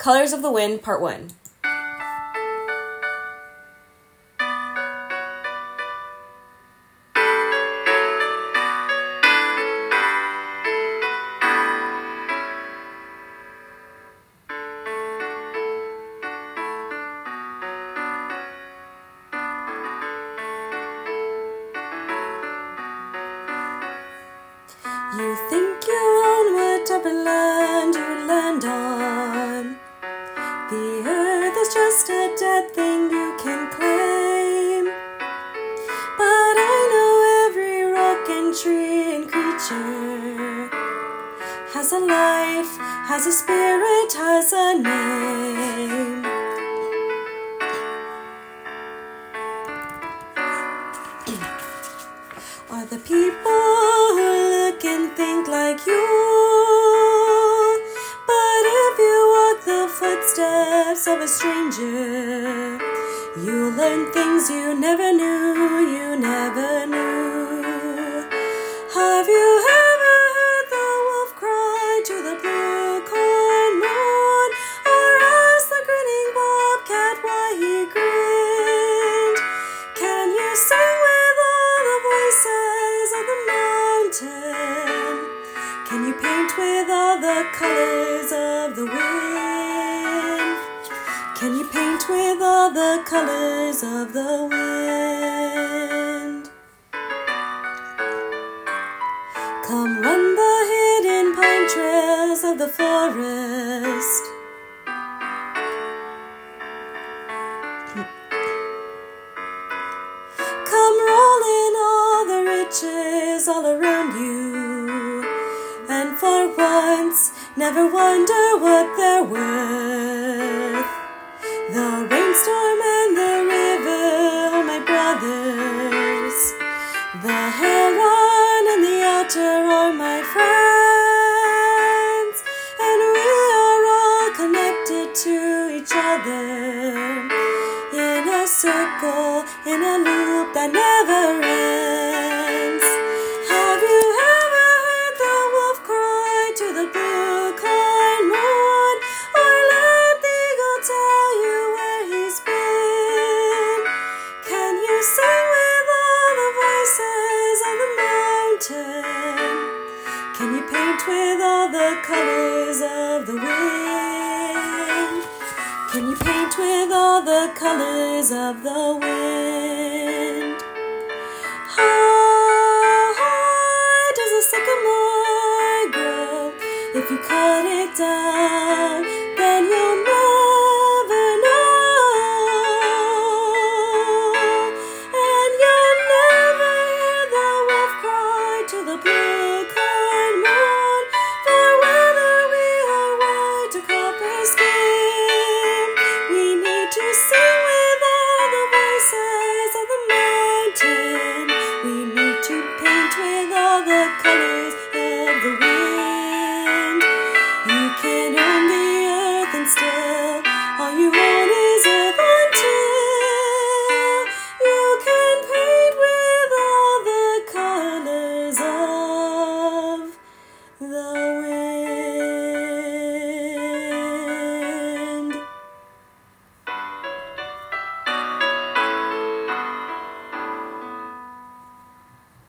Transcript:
Colors of the Wind, Part 1. You think you own whatever land you land on. The earth is just a dead thing you can claim. But I know every rock and tree and creature has a life, has a spirit, has a name. Are the people who look and think like you? But if you walk the footsteps of a stranger, you'll learn things you never knew, you never knew. Have you ever heard the wolf cry to the blue corn moon, or asked the grinning bobcat why he grinned? Can you sing with all the voices of the mountain? Can you paint with all the colors of the wind? Can you paint with all the colors of the wind? Come run the hidden pine trails of the forest. Come roll in all the riches all around you, and for once never wonder what they're worth. The rainstorm and the river are my brothers. The heron and the otter are my friends, and we are all connected to each other in a circle, in a loop that never ends. Have you ever heard the wolf cry to the blue corn moon, or let the eagle tell you where he's been? Can you sing with all the voices of the mountain? Can you paint with all the colors of the wind? Can you paint with all the colors of the wind? How high does a sycamore grow? If you cut it down, then you'll never know. And you'll never hear the wolf cry to the blue corn moon, for whether we are white or copper skin, we need to sing with all the voices of the mountain. We need to paint with all the colors of the wind. You can own the earth and still all you own